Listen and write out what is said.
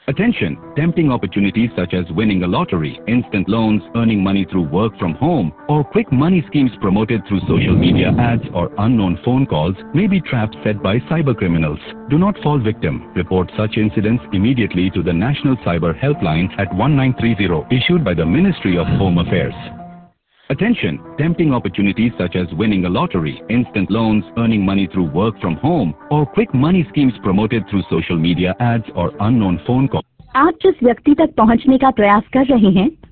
Attention! Tempting opportunities such as winning a lottery, instant loans, earning money through work from home, or quick money schemes promoted through social media ads or unknown phone calls may be traps set by cyber criminals. Do not fall victim. Report such incidents immediately to the National Cyber Helpline at 1930 issued by the Ministry of Home Affairs. Attention! Tempting opportunities such as winning a lottery, instant loans, earning money through work from home, or quick money schemes promoted through social media ads or unknown phone calls. आप जिस व्यक्ति तक पहुंचने का प्रयास कर रहे हैं